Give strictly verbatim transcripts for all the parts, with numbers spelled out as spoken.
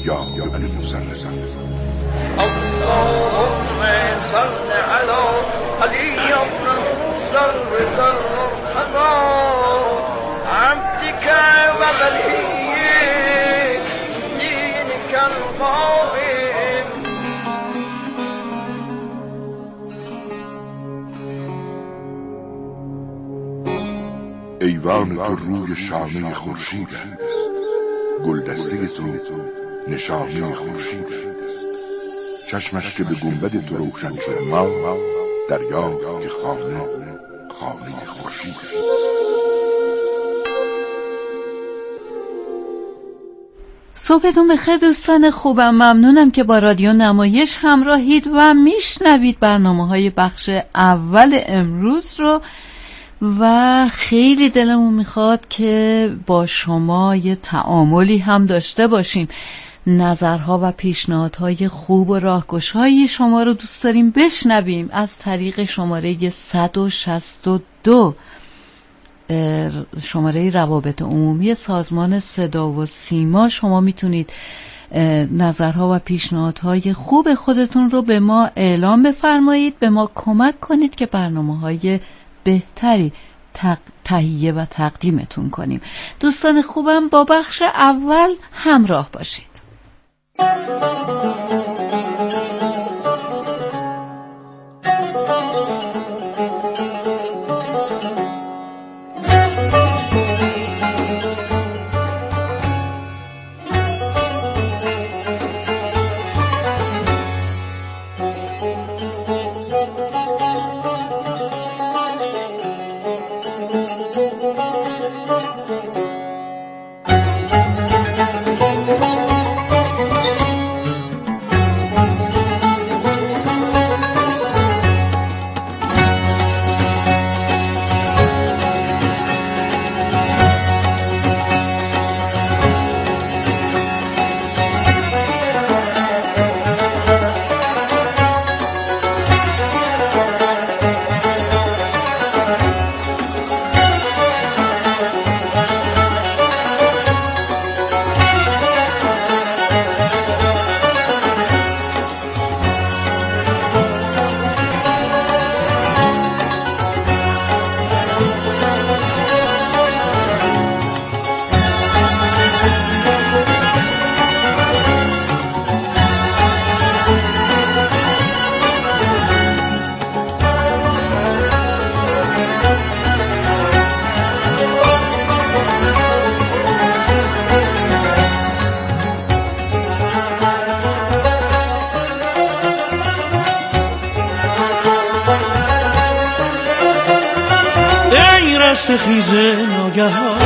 یا ایها المزمل اللهم صل علی علی ابن موسی الرضا المرتضی عبدك وولي دينك القائم. ایوان تو روی شانه خورشید است، گلدسته تو نشانه خورشید است. چشمش که به گنبد تو روشن شد ما دریا که خانه خانه خورشید است. صبحتون بخیر دوستان خوبم. ممنونم که با رادیو نمایش همراهید و میشنوید برنامه‌های بخش اول امروز رو و خیلی دلمون میخواد که با شما یه تعاملی هم داشته باشیم. نظرها و پیشنهادهای خوب و راهگشایی شما رو دوست داریم بشنویم. از طریق شماره صد و شصت و دو شماره روابط عمومی سازمان صدا و سیما شما میتونید نظرها و پیشنهادهای خوب خودتون رو به ما اعلام بفرمایید، به ما کمک کنید که برنامه‌های بهتری تهیه و تقدیمتون کنیم. دوستان خوبم با بخش اول همراه باشید. خیزه ناگهان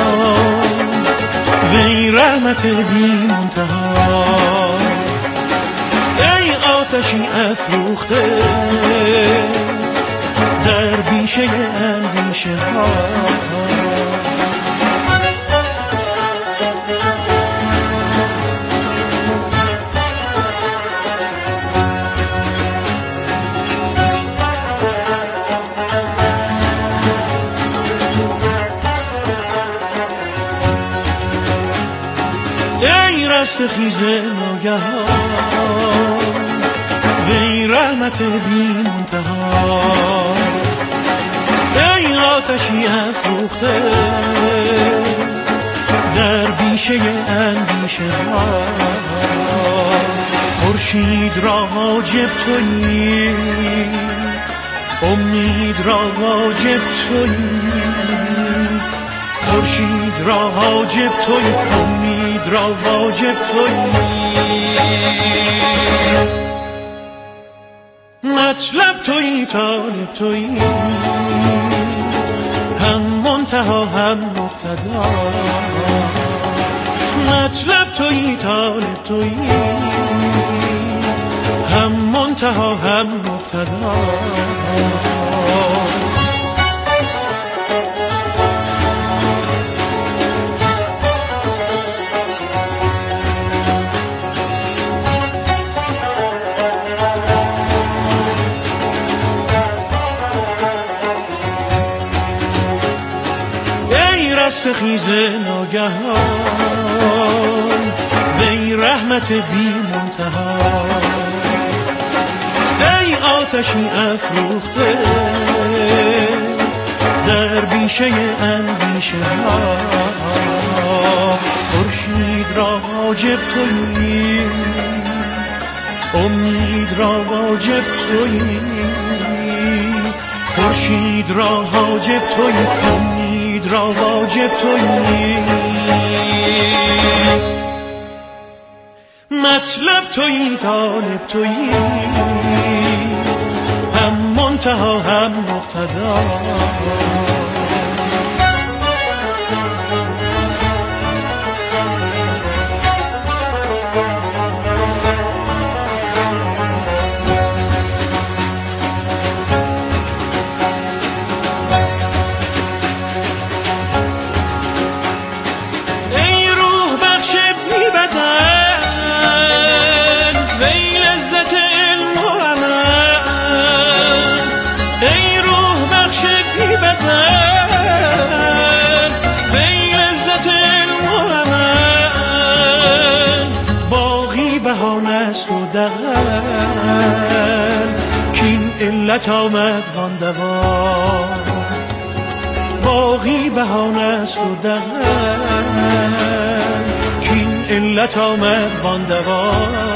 وی رحمت بی منتها، ای آتشی افروخته در بیشه اندیشه ها. خیزه ناگهان وی رحمت بی منتها، ای آتشی افروخته در بیشه اندیشه ها. خورشید را حاجب تویی، امید را واجب تویی، خورشید را حاجب تویی، امید را واجب تویی. مطلب تویی، طالب تویی، هم منتها هم مبتدا. مطلب تویی، طالب تویی، هم منتها هم مبتدا. خیزه ناگهان وی رحمت رحمت بی منتها. ای آتشی افروخته در بیشه اندیشه ها، خورشید را واجب تویی، امید را واجب تویی، خورشید را واجب تویی، امید را واجب تویی، مطلب تویی، طالب تویی، هم منتها هم مقتدا. کین علت آمد وان دوا، باقی بهانه است و دهن، کین علت آمد وان دوا.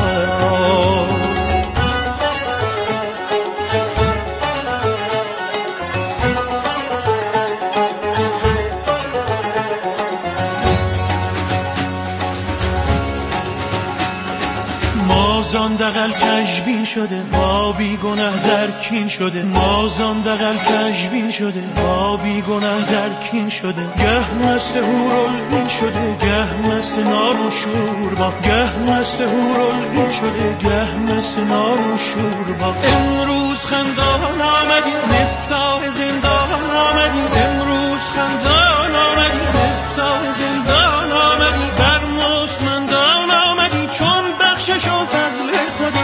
مازان دقل کشبین شده با بی گناه در کین شده، مازان دقل کشبین شده با بی گناه در کین شده، گه مست هورالعین شده گه مست نار و شور با، گه مست هورالعین شده گه مست نار و شور با. امروز خندان آمدی مفتاح زندان آمدی، امروز خندان آمدی مفتاح زندان آمدی، بر مستمندان آمدی چون بخشش و فضل خدا.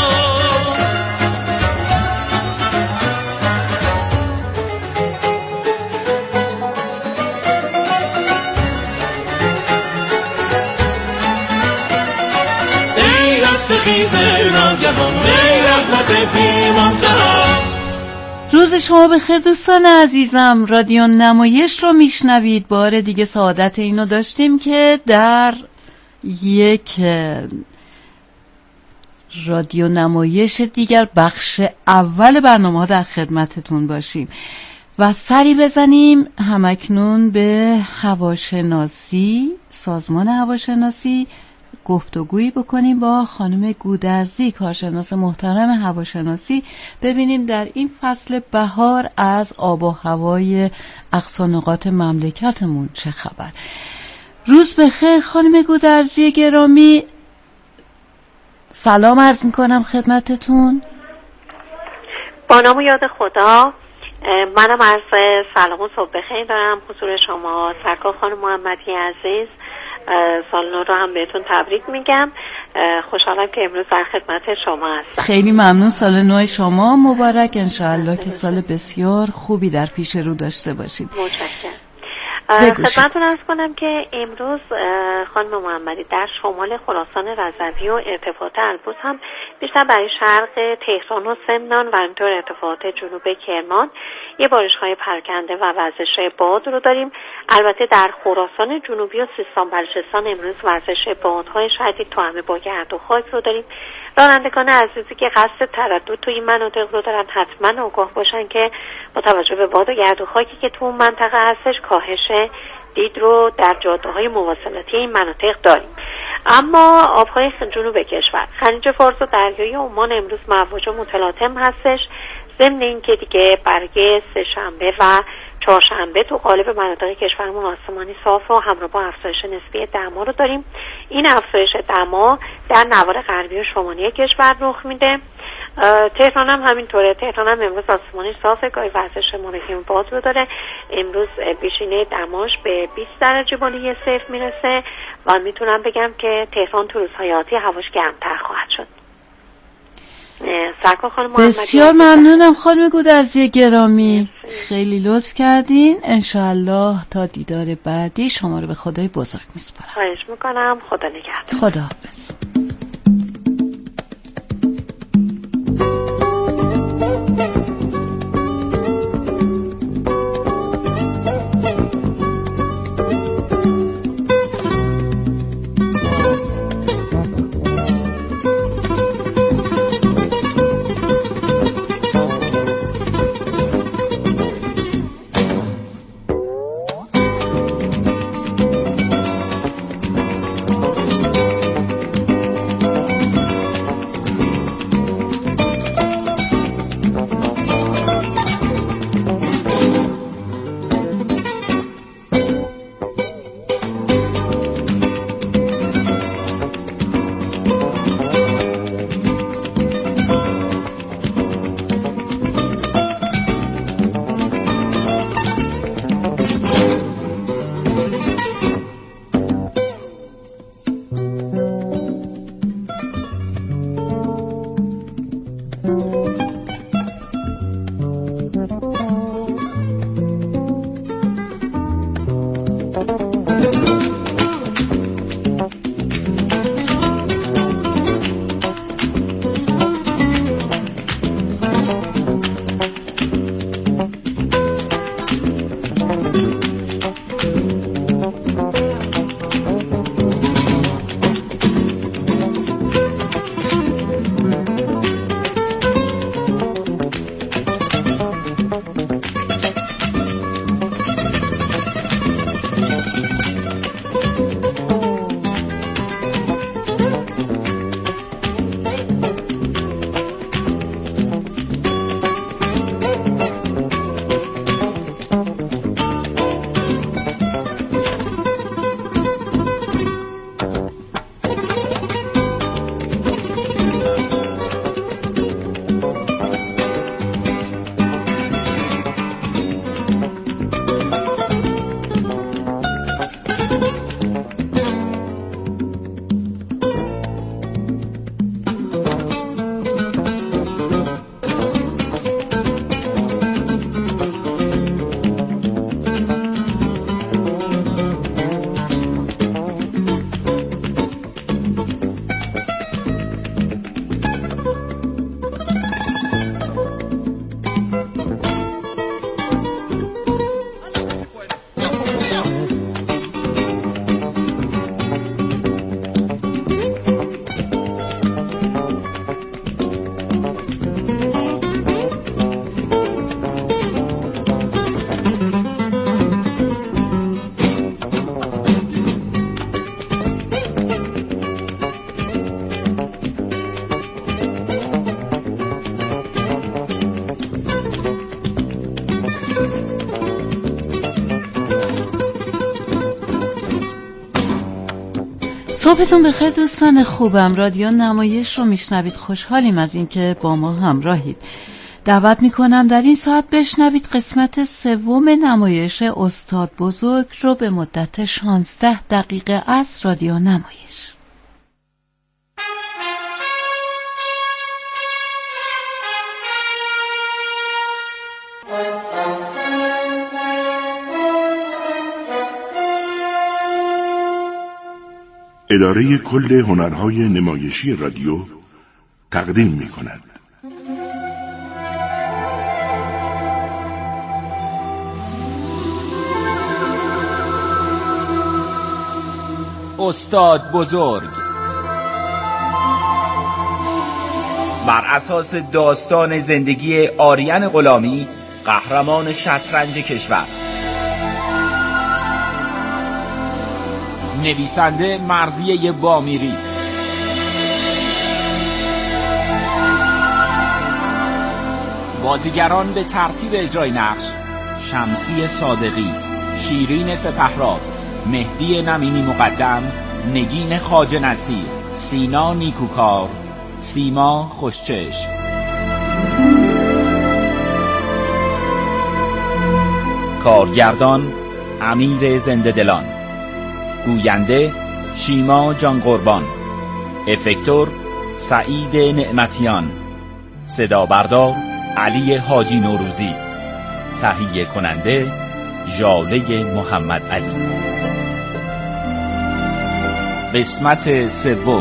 ای رست خیز ناگهان، ای رحمت بی منتها. روز شما بخیر دوستان عزیزم، رادیو نمایش رو میشنوید. بار دیگه سعادت اینو داشتیم که در یک رادیو نمایش دیگر بخش اول برنامه ها در خدمتتون باشیم و سری بزنیم همکنون به هواشناسی، سازمان هواشناسی گفتگویی بکنیم با خانم گودرزی، کارشناس محترم هواشناسی، ببینیم در این فصل بهار از آب و هوای اقصا نقاط مملکتمون چه خبر. روز بخیر خانم گودرزی گرامی، سلام عرض میکنم خدمتتون. با نام و یاد خدا، منم عرض سلام و صبح بخیر دارم حضور شما سرکار خانم محمدی عزیز. سال نو رو هم بهتون تبریک میگم. خوشحالم که امروز در خدمت شما هستم. خیلی ممنون. سال نو شما مبارک، انشاءالله که سال بسیار خوبی در پیش رو داشته باشید. متشکرم. خدمتتون عرض کنم که امروز خانم محمدی در شمال خراسان رضوی و ارتفاعات البرز هم بیشتر برای شرق تهران و سمنان و همینطور ارتفاعات جنوب کرمان یه بارش‌های پراکنده و وزش باد رو داریم. البته در خراسان جنوبی و سیستان بلوچستان امروز وزش بادهای شدید تو همه با گرد و خاک رو داریم. رانندگان عزیزی که قصد تردد توی این مناطق رو دارن حتما آگاه باشن که با توجه به باد و گرد و خاکی که تو اون منطقه هستش کاهش دید رو در جاده‌های مواصلاتی این مناطق داریم. اما آبهای جنوب کشور، خلیج فارس و دریای عمان امروز مواج و متلاطم هستش. ضمن اینکه دیگه برگه سه شنبه و چهارشنبه تو قالب مناطق کشورمون آسمانی صاف و همراه با افزایش نسبی دما رو داریم. این افزایش دما در نوار غربی و شمالی کشور رخ میده. تهران هم همینطوره. تهران هم امروز آسمانی صافه، گاهی وزش مراکم باد رو داره. امروز بیشینه دماش به بیست درجه بالای صفر میرسه و میتونم بگم که تهران تو روزهای آتی هواش گرمتر خواهد شد. سرکار خانم محمدی بسیار ممنونم خانم گودرزی گرامی، خیلی لطف کردین. انشاءالله تا دیدار بعدی شما رو به خدای بزرگ میسپارم. خواهش میکنم. خدا نگهدار. خدا حافظ. صبحتون بخیر دوستان خوبم. رادیو نمایش رو میشنوید. خوشحالیم از اینکه با ما همراهید. دعوت میکنم در این ساعت بشنوید قسمت سوم نمایش استاد بزرگ رو به مدت شانزده دقیقه از رادیو نمایش. اداره کل هنرهای نمایشی رادیو تقدیم می کند. استاد بزرگ بر اساس داستان زندگی آریان غلامی، قهرمان شطرنج کشور. نویسنده مرضیه بامیری. بازیگران به ترتیب اجرای نقش: شمسی صادقی، شیرین سپهراد، مهدی نمینی مقدم، نگین خواجه نصیر، سینا نیکوکار، سیما خوشچشم. کارگردان امیر زنده دلان. گوینده شیما جان قربان. افکتور سعید نعمتیان. صدا بردار علی حاجی نوروزی. تهیه کننده ژاله محمد علی. قسمت سوم.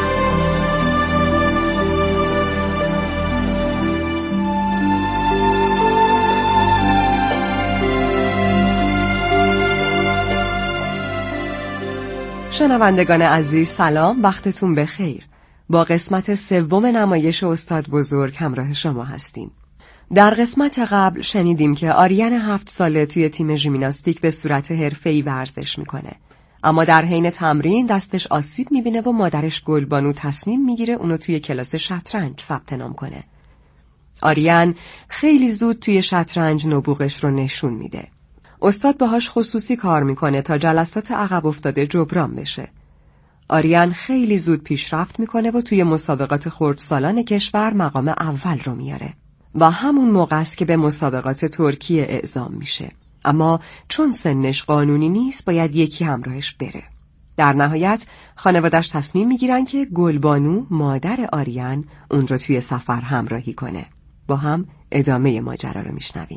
شنوندگان عزیز سلام، وقتتون بخیر. با قسمت سوم نمایش استاد بزرگ همراه شما هستیم. در قسمت قبل شنیدیم که آریان هفت ساله توی تیم ژیمناستیک به صورت حرفه‌ای ورزش میکنه، اما در حین تمرین دستش آسیب میبینه و مادرش گلبانو تصمیم میگیره اونو توی کلاس شطرنج ثبت نام کنه. آریان خیلی زود توی شطرنج نبوغش رو نشون میده. استاد باهاش خصوصی کار میکنه تا جلسات عقب افتاده جبران بشه. آریان خیلی زود پیشرفت میکنه و توی مسابقات خردسالان کشور مقام اول رو میاره و همون موقع است که به مسابقات ترکیه اعزام میشه. اما چون سنش قانونی نیست باید یکی همراهش بره. در نهایت خانوادش تصمیم میگیرن که گلبانو مادر آریان اون رو توی سفر همراهی کنه. با هم ادامه ماجرا رو میشنویم.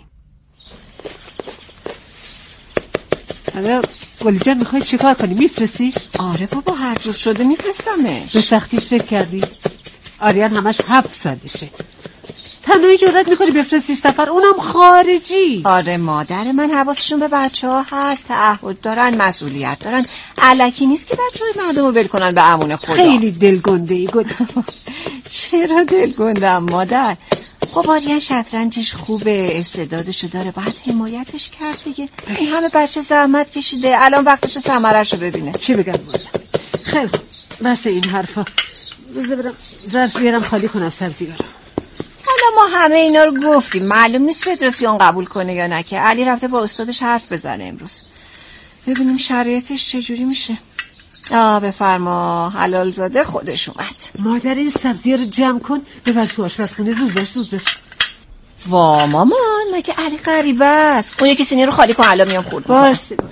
حالا گلی جان میخوای چیکار کنی؟ میفرستیش؟ آره بابا، هر جور شده میفرستمش. به سختیش فکر کردی؟ آریان همش هفت سالشه، تنهایی جرأت میکنی بفرستیش سفر، اونم خارجی؟ آره مادر من حواسشون به بچه ها هست، تعهد دارن، مسئولیت دارن. الکی نیست که بچه های مردم رو ول کنن به امون خدا. خیلی دلگنده ای گل. چرا دلگندم مادر؟ خب آریان شطرنجش خوبه، استعدادشو داره، باید حمایتش کرد دیگه. این همه بچه زحمت کشیده، الان وقتش ثمره‌شو ببینه. چی بگم والا؟ خیلی خوب، بس این حرفا. بذار برم ظرف بیارم خالی کنم سبزی برم. حالا ما همه اینا رو گفتیم، معلوم نیست فدراسیون قبول کنه یا نه که علی رفته با استادش حرف بزنه امروز. ببینیم شرایطش چجوری میشه. آه بفرما، حلال زاده خودش اومد. مادر این سبزی رو جمع کن ببر تو آشپزخونه، زود باش زود باش. وا مامان، مگه علی غریبه است؟ اون یکی سینی رو خالی کن، الان میام خورد باشه باش.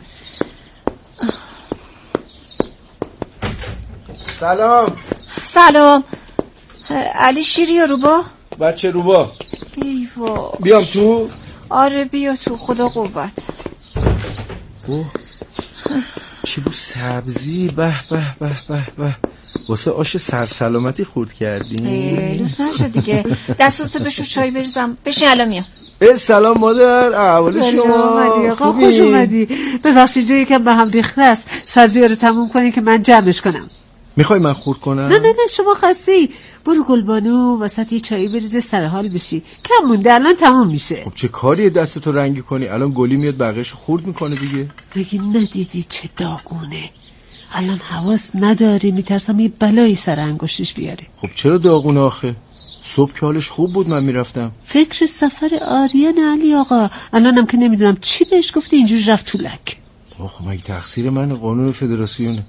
سلام. سلام. علی شیری یا روبا؟ بچه روبا. ایوا بیام تو؟ آره بیا تو، خدا قوت. اوه چی بود سبزی؟ به به به به به. واسه آش سرسلامتی خورد کردی؟ لوس نشد دیگه. دستورتو بشور چای بریزم. بشین الان میام. سلام مادر، احوال شما؟ خوش اومدی. ببخشید جایی که به هم ریخته است، سبزی رو تموم کنی که من جمعش کنم. میخوای من خورد کنم؟ نه نه نه شما خستی. برو گلبانو وسط یه چایی بریزه سر حال بشی، کم مونده الان تموم میشه. خب چه کاریه دستتو رنگی کنی؟ الان گلی میاد بقیه‌شو خورد میکنه دیگه. مگه ندیدی چه داغونه؟ الان حواس نداری، میترسم یه بلایی سر انگشتش بیاره. خب چرا داغونه آخه؟ صبح که حالش خوب بود من میرفتم. فکر سفر آریان علی آقا، الانم که نمیدونم چی بهش گفته اینجوری رفت تو لک. آخه مگه تقصیر من؟ قانون فدراسیونه.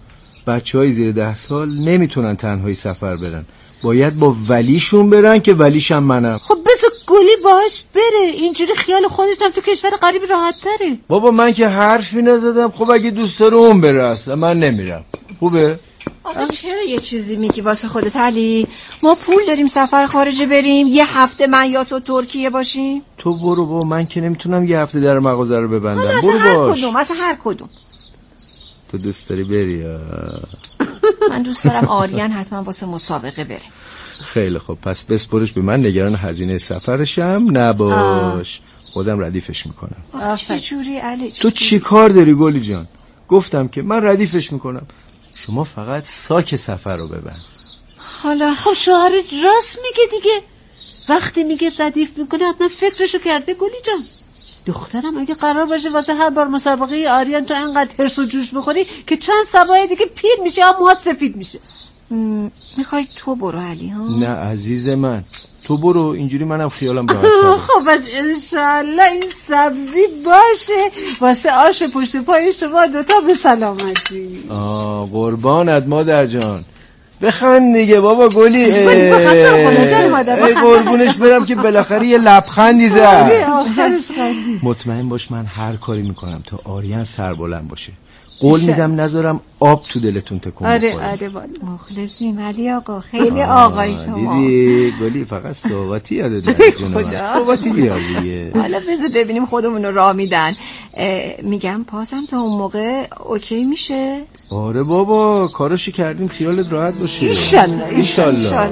بچه های زیر ده سال نمیتونن تنهایی سفر برن، باید با ولیشون برن که ولیشم منم. خب بذار گلی باش بره، اینجوری خیال خودت هم تو کشور غریب راحت تره. بابا من که حرفی نزدم. خب اگه دوست داره اون بره، اصلا من نمیرم. خوبه؟ آخه چرا یه چیزی میگی واسه خودت علی؟ ما پول داریم سفر خارجه بریم، یه هفته من یا تو ترکیه باشیم. تو برو بابا، من که نمیتونم یه هفته در مغازه رو ببندم. برو هر باش. کدوم اصلا هر کدوم تو دوست داری بری؟ من دوست دارم آریان حتما واسه مسابقه بره. خیلی خب، پس بسپرش به من، نگران هزینه سفرشم نباش. آه. خودم ردیفش میکنم. آخ چه جوری علی؟ تو چی کار داری گلی جان؟ گفتم که من ردیفش میکنم، شما فقط ساک سفر رو ببند. حالا خب شوهرت راست میگه دیگه، وقتی میگه ردیف میکنه حتما فکرشو کرده گلی جان. دخترم اگه قرار باشه واسه هر بار مسابقه آریان تو انقدر هرس و جوش بخوری که چند سبای دیگه پیر میشه یا موهات سفید میشه. میخوای تو برو علی ها؟ نه عزیز من، تو برو، اینجوری منم خیالم راحت تره. خب بس انشالله این سبزی باشه واسه آش پشت پای شما دوتا به سلامتی. آه قربانت مادر جان. بخند دیگه بابا گلی. ای قربونش برم که بالاخره یه لبخندی زد. آخرش خندی. مطمئن باش من هر کاری میکنم تا آریان سربلند باشه. قول میدم نذارم آب تو دلتون تکون بخوره. آره آره والا مخلصیم علی آقا، خیلی آقای شما. دیدی گلی فقط صحبتی یاد داره جونم. صحبتی بیار دیگه. حالا بذار ببینیم خودمون رو راه میدن. میگم پاسم تا اون موقع اوکی میشه؟ آره بابا کاراشو کردیم، خیالت راحت باشه. انشالله انشالله.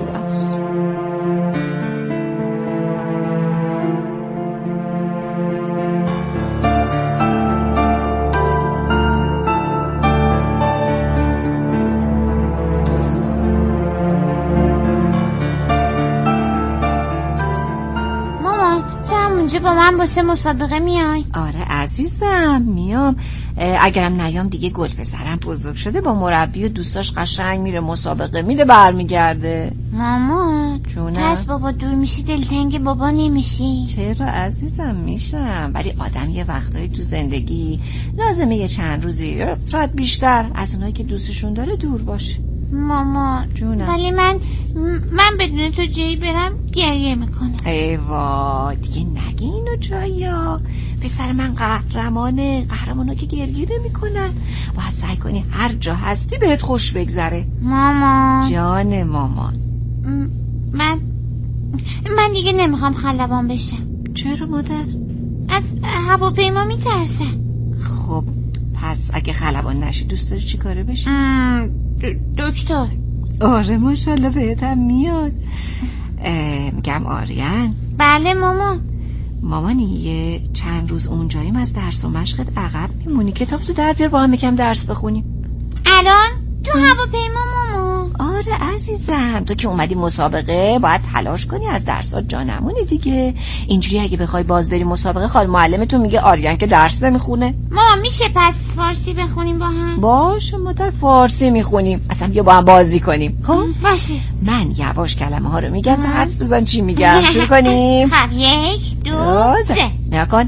با من واسه مسابقه میای؟ آره عزیزم میام. اگرم نیام دیگه گل پسرم بزرگ شده، با مربی و دوستاش قشنگ میره مسابقه میده برمیگرده. مامان جونم، تو از بابا دور میشی دلتنگ بابا نمیشی؟ چرا عزیزم میشم، ولی آدم یه وقتایی تو زندگی لازمه یه چند روزی شاید بیشتر از اونایی که دوستشون داره دور باشه. ماما جونم، ولی من من بدون تو جایی برم گریه میکنم. ای وای دیگه نگی اینو جایا، پسر من قهرمانه، قهرمانا که گریه نمیکنن. باید سعی کنی هر جا هستی بهت خوش بگذره. مامان جان مامان، من من دیگه نمیخوام خلبان بشم. چرا مادر؟ از هواپیما میترسم. خب پس اگه خلبان نشی دوست داری چی کاره بشی؟ دکتر. آره ماشاءالله بهت هم میاد. میگم آریان. بله مامان. مامانی یه چند روز اونجاییم، از درس و مشقت عقب میمونی، کتاب تو در بیار با هم یکم درس بخونیم. الان تو هواپیما مامان؟ آره عزیزم، تو که اومدی مسابقه باید تلاش کنی از درسات جا نمونی دیگه. اینجوری اگه بخوای باز بری مسابقه خال معلمتون میگه آریان که درس نمیخونه. مامان میشه پس فارسی بخونیم با هم؟ باشه مادر، فارسی میخونیم، اصلا بیا با هم بازی کنیم. خب باشه. من یواش کلمه ها رو میگم تا حدس بزن چی میگم. شروع کنیم. خب یک دو سه. نیا کن.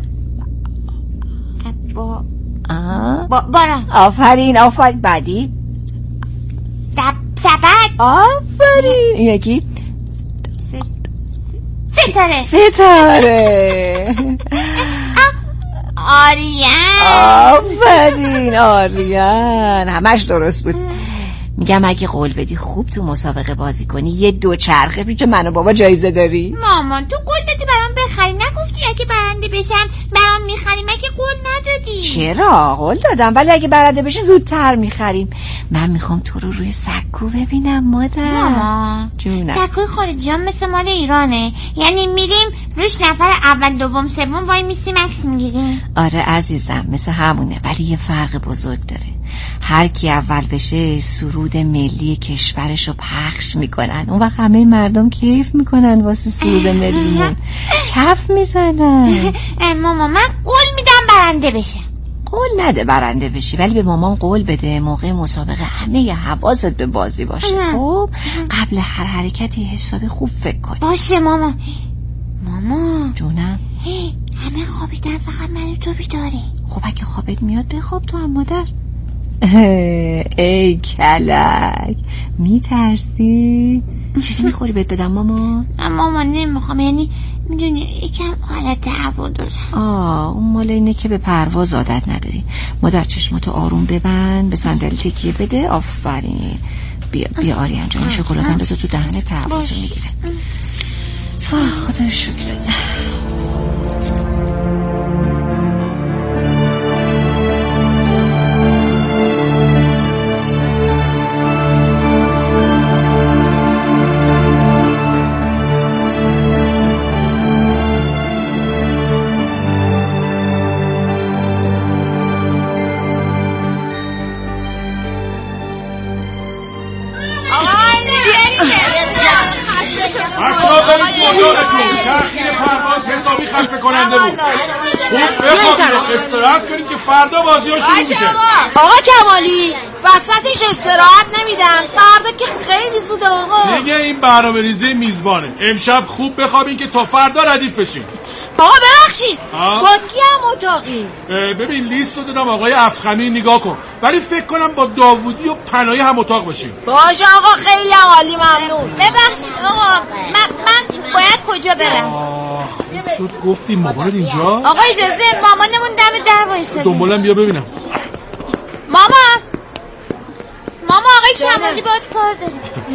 با آه. با باران. آفرین آفرین. بعدی سبد. آفرین. این یکی ستاره. ستاره. آریان. آفرین آریان، همش درست بود. میگم اگه قول بدی خوب تو مسابقه بازی کنی یه دو چرخه پیش من و بابا جایزه داری. مامان تو قول دادی برام بخری، نگفتی اگه برنده بشم برام میخری؟ مگه قول ندادی؟ چرا قول دادم، ولی اگه برنده بشی زودتر میخریم. من میخوام تو رو روی سکو ببینم مادر. مامان جونم، سکوی خارجی هم مثل مال ایرانه؟ یعنی میریم روش نفر اول دوم سوم وای میستیم عکس میگیریم؟ آره عزیزم مثل همونه، ولی یه فرق بزرگ داره. هر کی اول بشه سرود ملی کشورشو پخش میکنن، اون وقت همه مردم کیف میکنن واسه سرود ملیمون، کف میزنن. ماما من قول میدم برنده بشم. قول نده برنده بشی، ولی به مامان قول بده موقع مسابقه همه ی حواست به بازی باشه. خب قبل هر حرکتی حسابی خوب فکر کن. باشه ماما. ماما جونم، همه خوابیدن فقط من و تو بیداری. خب اگه خوابت میاد بخواب تو هم مادر. ای کلک، میترسی؟ چیزی میخوری بهت بدم ماما؟ نه ماما نمیخوام، یعنی میدونی یکم حالت هوا داره. آه اون مال اینه که به پرواز عادت نداری. مادر چشماتو آروم ببند، به صندلی تکیه بده. آفرین. بیا بیا آریان جان، شکلاتم بذار تو دهنت، هواتو میگیره. آه خدا شکر. تأخیر پرواز حسابی خسته کننده بود. خوب بخواب استراحت کنید که فردا بازی ها شروع میشه. آقا کمالی وسطش استراحت نمیدن، فردا که خیلی زوده آقا. دیگه این برنامه ریزی میزبانه. امشب خوب بخوابین که تا فردا ردیف بشین. آقا ببخشید با کی هم اتاقی؟ ببین لیست رو دادم آقای افخمی، نگاه کن. ولی فکر کنم با داوودی و پناهی هم اتاق باشیم. باشه آقا، خیلی عالی، ممنون. ببخشید آقا من من باید کجا برم؟ خوب شد گفتیم مامانت اینجا. آقا اجازه، مامانمون دم در وایساده. دنبالم بیا ببینم. مامان ماما آقای کمالی باهات کار داره.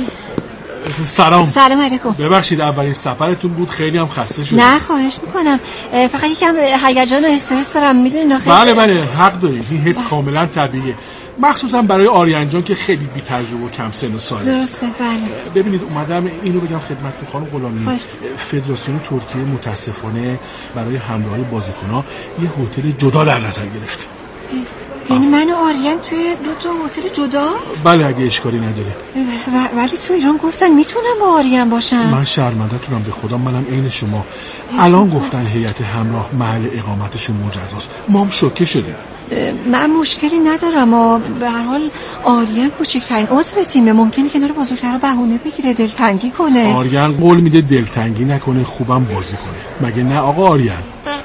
سلام. سلام علیکم. ببخشید اولین سفرتون بود، خیلی هم خسته شدم. نه خواهش میکنم، فقط یکم هیجان و استرس دارم، میدونین آخه. بله بله حق دارید، این حس کاملا طبیعیه، مخصوصا برای آریان جان که خیلی بی تجربه و کم سن و ساله. درسته بله. ببینید اومدم اینو بگم خدمتتون خانم غلامی، فدراسیون ترکیه متاسفانه برای همراهی بازیکن‌ها یه هتل جدا در نظر گرفته. یعنی من و آریان توی دو تا هتل جدا؟ بله اگه اشکالی نداره. ولی تو ایران گفتن میتونم با آریان باشم. من شرمنده‌تونم به خدا، منم عین شما. الان گفتن هیئت همراه محل اقامتشون مجزاست، ما هم شوکه شدیم. من مشکلی ندارم، اما به هر حال آریان کوچکترین عضو تیمه، ممکنه کنار بزرگترا بهونه بگیره، دلتنگی کنه. آریان قول میده دلتنگی نکنه، خوبم بازی کنه، مگه نه آقا آریان؟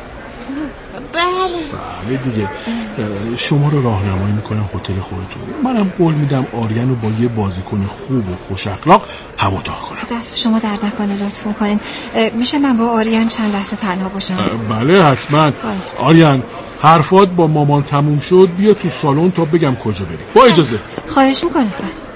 بله بله دیگه. شما رو راهنمایی میکنم هتل خودتون، منم قول میدم آریان رو با یه بازیکن خوب و خوش اخلاق هم اتاق کنم. دست شما درد نکنه، لطف میکنین. میشه من با آریان چند لحظه تنها باشم؟ بله حتما. آریان حرفات با مامان تموم شد، بیا تو سالن تا بگم کجا بریم. با اجازه. خواهش میکنم.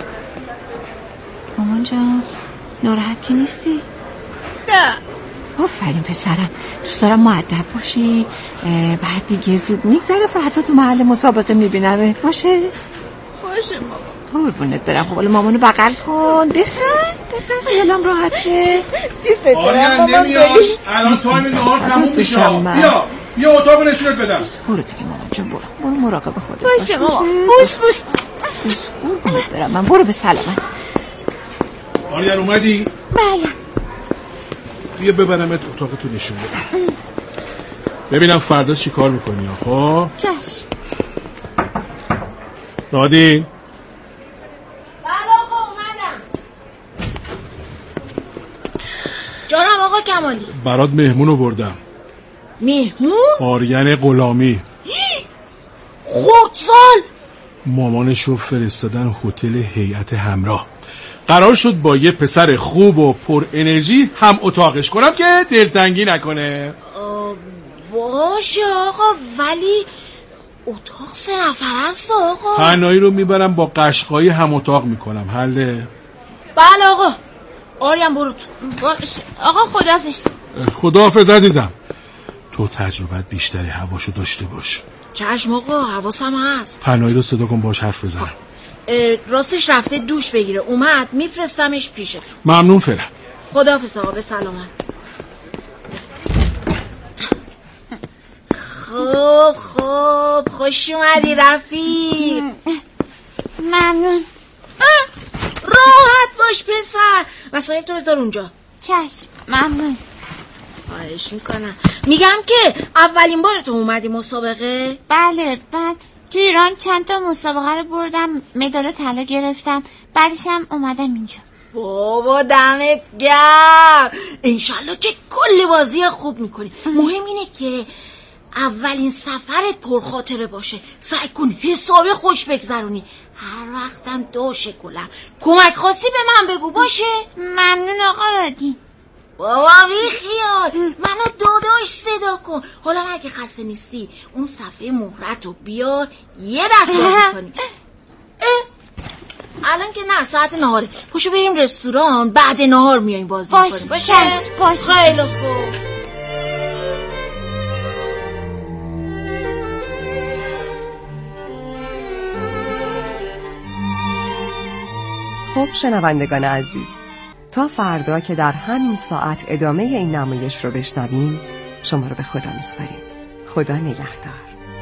مامان جان ناراحت که نیستی؟ نه. آفرین پسرم، دوست دارم مؤدب باشی. بعد دیگه زود میگذره، فردا تو محل مسابقه میبینم. باشه؟ باشه مامان. قربونت برم. قول مامانو بغل کن، بخند بخند خیالم راحت شه. دیست دارم مامان گلی. الان تایم نهار تموم میشه. بیا بیا اتاقو نشونت بدم. برو دیگه مامان جان، برو برو مراقب خودت باشه مامان. بوس بوس بوس. قربونت برم من، برو به سلامت. آریان اومدی؟ بله. بیا ببرمت اتاقتو نشون بدم، ببینم فردا چی کار میکنی. خب چشم. نادین. بله آقا اومدم. جانم آقا کمالی. برات مهمون آوردم. مهمون؟ آریان غلامی. خردسال. مامانشو فرستادن هتل هیئت همراه، قرار شد با یه پسر خوب و پر انرژی هم اتاقش کنم که دلتنگی نکنه. باشه آقا، ولی اتاق سه نفر است آقا. پناهی رو میبرم با قشقایی هم اتاق میکنم. حله؟ بله آقا. آریان برو تو. باشه آقا، خداحافظ. خداحافظ عزیزم. تو تجربت بیشتری، هواشو داشته باش. چشم آقا، حواسم هست. پناهی رو صدا کن، باش حرف بزنم. راستش رفته دوش بگیره، اومد میفرستمش پیشتون. ممنون فعلا. خداحافظ آقا، به سلامت. خوب خوب خوش اومدی رفیق. ممنون. راحت باش پسر، وسایل تو بذار اونجا. چشم ممنون. خواهش میکنم. میگم که اولین بار تو اومدی مسابقه؟ بله، بعد تو ایران چند تا مسابقه رو بردم، مدال طلا گرفتم، بعدش هم اومدم اینجا. بابا دمت گرم، انشالله که کلی بازی خوب میکنی. مهم اینه که اولین سفرت پرخاطره باشه. سعی کن حسابی خوش بگذرونی. هر وقتم داشه گلم کمک خواستی به من بگو باشه؟ ممنون آقا رادی. بابا بی خیال، منو داداش صدا کن. حالا اگه خسته نیستی اون صفحه مهرتو بیار یه دست بازی کنی. الان که نه ساعت نهاره، پاشو بریم رستوران، بعد نهار میایم بازی باش کنیم. باشه باش خیلی خوب. خب شنوندگان عزیز، تا فردا که در همین ساعت ادامه این نمایش رو بشنویم، شما رو به خدا میسپاریم. خدا نگهدار.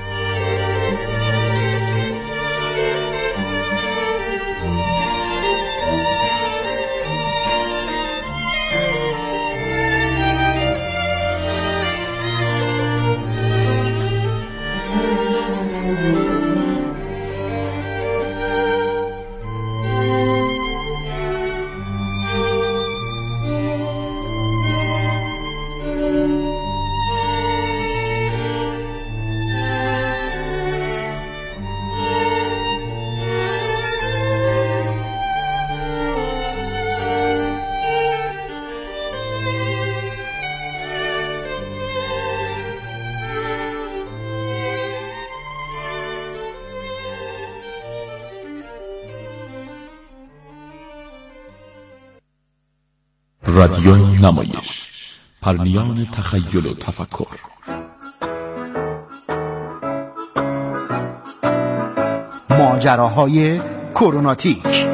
رادیو نمایش، پرنیان تخیل و تفکر. ماجراهای کروناتیک.